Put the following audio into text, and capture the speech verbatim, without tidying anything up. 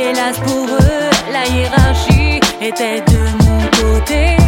Hélas pour eux, la hiérarchie était de mon côté.